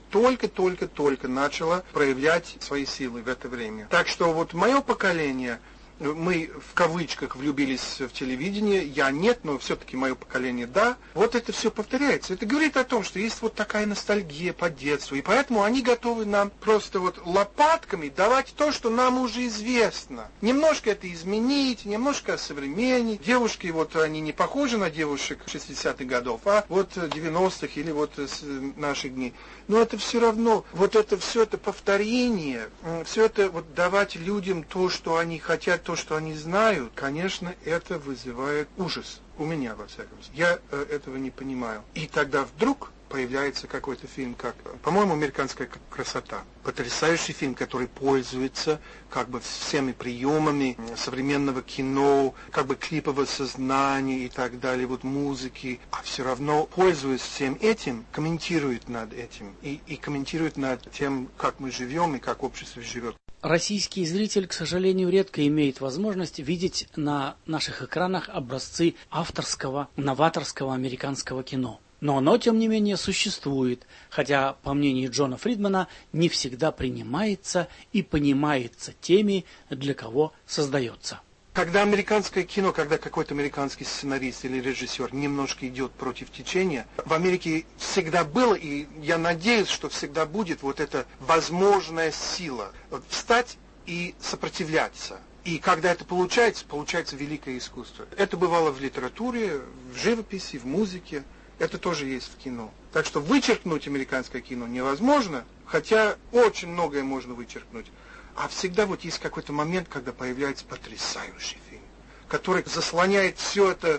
[SPEAKER 19] только начало проявлять свои силы в это время. Так что вот мое поколение, мы в кавычках влюбились в телевидение, я нет, но все-таки мое поколение да. Вот это все повторяется. Это говорит о том, что есть вот такая ностальгия по детству, и поэтому они готовы нам просто вот лопатками давать то, что нам уже известно. Немножко это изменить, немножко осовременить. Девушки, вот они не похожи на девушек 60-х годов, а вот 90-х или вот наших дней. Но это все равно, вот это все это повторение, все это вот давать людям то, что они хотят, то, что они знают, конечно, это вызывает ужас. У меня, во всяком случае. Я этого не понимаю. И тогда вдруг появляется какой-то фильм, как, по-моему, «Американская красота». Потрясающий фильм, который пользуется как бы всеми приемами современного кино, как бы клипового сознания и так далее, вот музыки, а все равно, пользуясь всем этим, комментирует над этим и комментирует над тем, как мы живем и как общество живет.
[SPEAKER 18] Российский зритель, к сожалению, редко имеет возможность видеть на наших экранах образцы авторского, новаторского американского кино. Но оно, тем не менее, существует, хотя, по мнению Джона Фридмана, не всегда принимается и понимается теми, для кого создается.
[SPEAKER 19] Когда американское кино, когда какой-то американский сценарист или режиссер немножко идет против течения, в Америке всегда было, и я надеюсь, что всегда будет вот эта возможная сила встать и сопротивляться. И когда это получается, получается великое искусство. Это бывало в литературе, в живописи, в музыке. Это тоже есть в кино. Так что вычеркнуть американское кино невозможно, хотя очень многое можно вычеркнуть. А всегда вот есть какой-то момент, когда появляется потрясающий фильм, который заслоняет все это,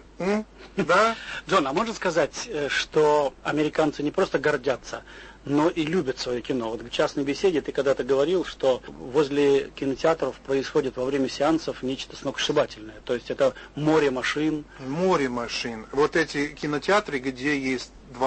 [SPEAKER 19] да?
[SPEAKER 20] Джон, а можно сказать, что американцы не просто гордятся, но и любят свое кино? Вот в частной беседе ты когда-то говорил, что возле кинотеатров происходит во время сеансов нечто сногсшибательное. То есть это море машин.
[SPEAKER 19] Море машин. Вот эти кинотеатры, где есть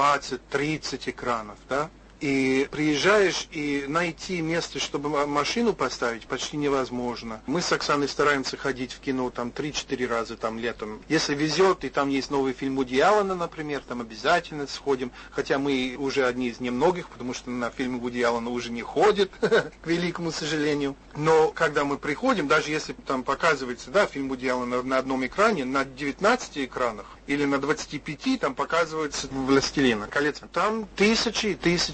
[SPEAKER 19] 20-30 экранов, да? И приезжаешь, и найти место, чтобы машину поставить, почти невозможно. Мы с Оксаной стараемся ходить в кино там 3-4 раза там летом. Если везет, и там есть новый фильм Вуди Аллена, например, там обязательно сходим. Хотя мы уже одни из немногих, потому что на фильмы Вуди Аллена уже не ходят, к великому сожалению. Но когда мы приходим, даже если там показывается, да, фильм Вуди Аллена на одном экране, на 19 экранах, или на 25 там показывается «Властелина колец». Там тысячи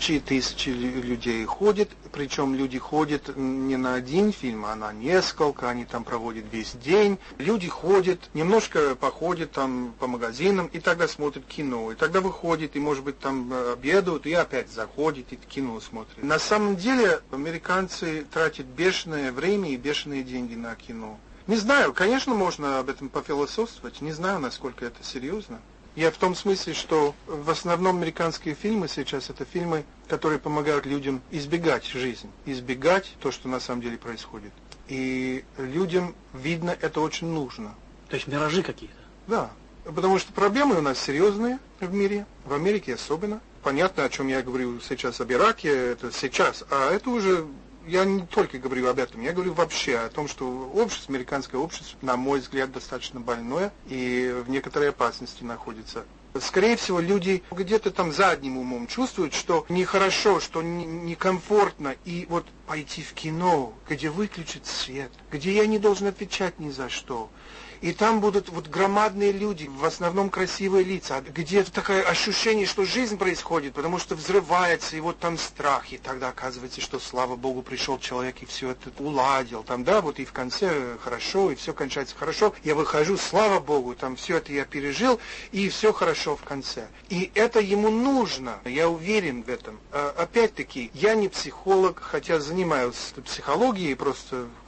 [SPEAKER 19] людей ходят, причем люди ходят не на один фильм, а на несколько, они там проводят весь день. Люди ходят, немножко походят там по магазинам, и тогда смотрят кино. И тогда выходят, и, может быть, там обедают, и опять заходят, и кино смотрят. На самом деле, американцы тратят бешеное время и бешеные деньги на кино. Не знаю, конечно, можно об этом пофилософствовать, не знаю, насколько это серьезно. Я в том смысле, что в основном американские фильмы сейчас это фильмы, которые помогают людям избегать жизнь, избегать то, что на самом деле происходит. И людям, видно, это очень нужно.
[SPEAKER 20] То есть миражи какие-то?
[SPEAKER 19] Да, потому что проблемы у нас серьезные в мире, в Америке особенно. Понятно, о чем я говорю сейчас об Ираке, это сейчас, а это уже... Я не только говорю об этом, я говорю вообще о том, что общество, американское общество, на мой взгляд, достаточно больное и в некоторой опасности находится. Скорее всего, люди где-то там задним умом чувствуют, что нехорошо, что некомфортно, и вот пойти в кино, где выключат свет, где я не должен отвечать ни за что. И там будут вот громадные люди, в основном красивые лица, где такое ощущение, что жизнь происходит, потому что взрывается, и вот там страх, и тогда оказывается, что, слава Богу, пришел человек и все это уладил, там, да, вот и в конце хорошо, и все кончается хорошо, я выхожу, слава Богу, там все это я пережил, и все хорошо в конце. И это ему нужно, я уверен в этом. Опять-таки, я не психолог, хотя занимаюсь психологией просто как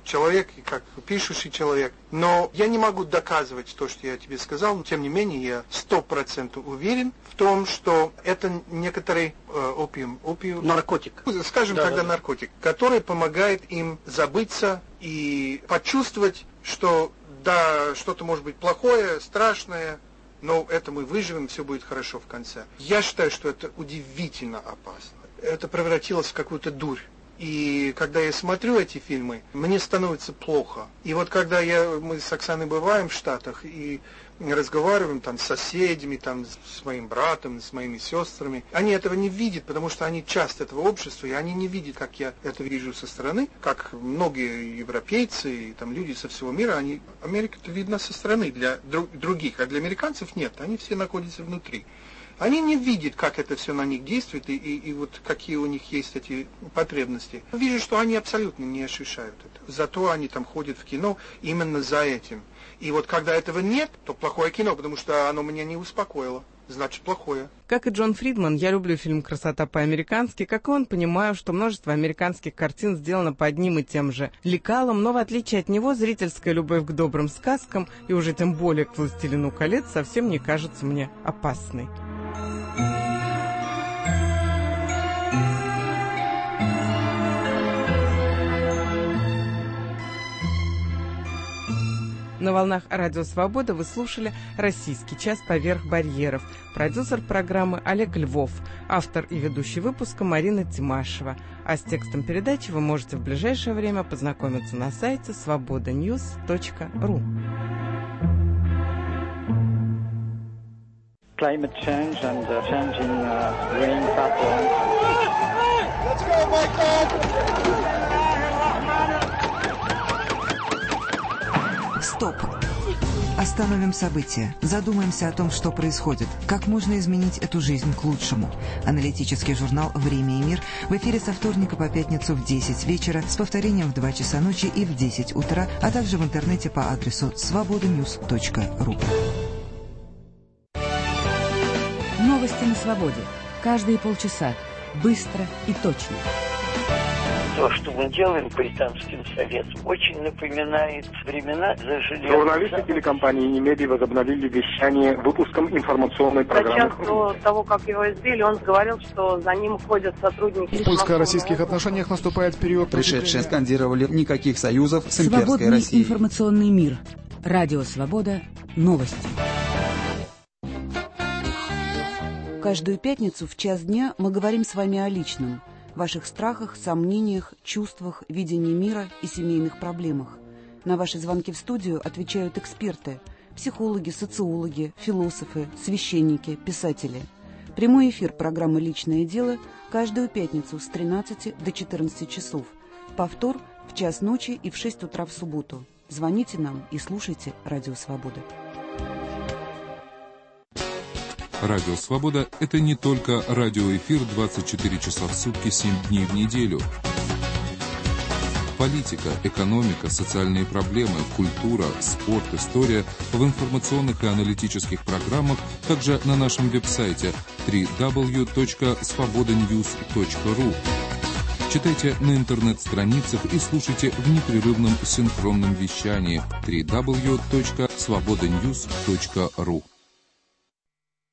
[SPEAKER 19] человек и как пишущий человек. Но я не могу доказывать то, что я тебе сказал, но тем не менее я 100% уверен в том, что это некоторый опиум.
[SPEAKER 20] Наркотик.
[SPEAKER 19] Скажем тогда наркотик, который помогает им забыться и почувствовать, что да, что-то может быть плохое, страшное, но это мы выживем, все будет хорошо в конце. Я считаю, что это удивительно опасно. Это превратилось в какую-то дурь. И когда я смотрю эти фильмы, мне становится плохо. И вот когда мы с Оксаной бываем в Штатах и разговариваем там с соседями, там с моим братом, с моими сестрами, они этого не видят, потому что они часть этого общества, и они не видят, как я это вижу со стороны, как многие европейцы и там люди со всего мира, Америка-то видна со стороны для других, а для американцев нет, они все находятся внутри. Они не видят, как это все на них действует и вот какие у них есть эти потребности. Вижу, что они абсолютно не ощущают это. Зато они там ходят в кино именно за этим. И вот когда этого нет, то плохое кино, потому что оно меня не успокоило. Значит, плохое.
[SPEAKER 1] Как и Джон Фридман, я люблю фильм «Красота по-американски». Как и он, понимаю, что множество американских картин сделано по одним и тем же лекалам, но в отличие от него зрительская любовь к добрым сказкам и уже тем более к «Властелину колец» совсем не кажется мне опасной. На волнах Радио Свобода вы слушали «Российский час поверх барьеров». Продюсер программы Олег Львов, автор и ведущий выпуска Марина Тимашева. А с текстом передачи вы можете в ближайшее время познакомиться на сайте svobodanews.ru.
[SPEAKER 20] Climate change and changing rain patterns.
[SPEAKER 21] Let's go, Michael!
[SPEAKER 8] Стоп! Остановим события. Задумаемся о том, что происходит. Как можно изменить эту жизнь к лучшему. Аналитический журнал «Время и мир» в эфире со вторника по пятницу в 10 вечера, с повторением в 2 часа ночи и в 10 утра, а также в интернете по адресу svobodanews.ru. Новости на свободе. Каждые полчаса. Быстро и точно.
[SPEAKER 22] То, что мы делаем британским советом, очень напоминает времена зажигания.
[SPEAKER 23] Журналисты телекомпании «Немеди» возобновили вещание выпуском информационной программы.
[SPEAKER 24] За час до того, как его избили, он говорил, что за ним ходят сотрудники.
[SPEAKER 25] В польско-российских отношениях наступает период...
[SPEAKER 26] Пришедшие скандировали «никаких союзов с имперской Россией».
[SPEAKER 8] Свободный информационный мир. Радио Свобода. Новости. Каждую пятницу в час дня мы говорим с вами о личном. Ваших страхах, сомнениях, чувствах, видении мира и семейных проблемах. На ваши звонки в студию отвечают эксперты, психологи, социологи, философы, священники, писатели. Прямой эфир программы «Личное дело» каждую пятницу с 13 до 14 часов. Повтор в час ночи и в 6 утра в субботу. Звоните нам и слушайте «Радио Свобода».
[SPEAKER 27] Радио «Свобода» — это не только радиоэфир 24 часа в сутки, 7 дней в неделю. Политика, экономика, социальные проблемы, культура, спорт, история в информационных и аналитических программах, также на нашем веб-сайте www.svobodanews.ru. Читайте на интернет-страницах и слушайте в непрерывном синхронном вещании www.svobodanews.ru.